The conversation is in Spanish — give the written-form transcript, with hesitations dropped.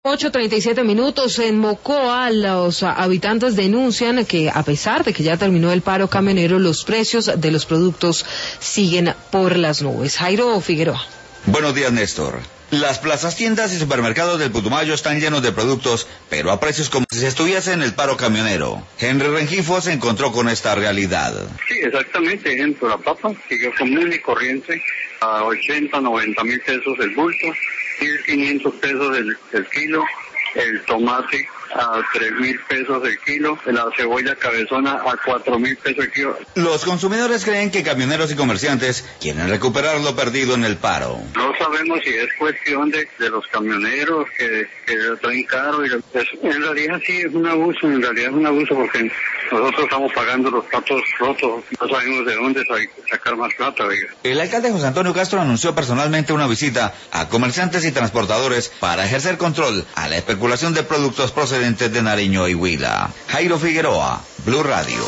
8:37 en Mocoa, los habitantes denuncian que a pesar de que ya terminó el paro camionero, los precios de los productos siguen por las nubes. Jairo Figueroa. Buenos días, Néstor. Las plazas, tiendas y supermercados del Putumayo están llenos de productos, pero a precios como si se estuviese en el paro camionero. Henry Rengifo se encontró con esta realidad. Sí, exactamente. Ejemplo, la papa siguió común y corriente a 80, 90 mil pesos el bulto, 1.500 pesos el kilo, el tomate a 3.000 pesos el kilo, la cebolla cabezona a 4.000 pesos el kilo. Los consumidores creen que camioneros y comerciantes quieren recuperar lo perdido en el paro. No sabemos si es cuestión de los camioneros que lo traen caro. En realidad sí es un abuso, porque nosotros estamos pagando los platos rotos, no sabemos de dónde sacar más plata. Oiga. El alcalde José Antonio Castro anunció personalmente una visita a comerciantes y transportadores para ejercer control a la especulación de productos procedentes de Nariño y Huila. Jairo Figueroa, Blue Radio.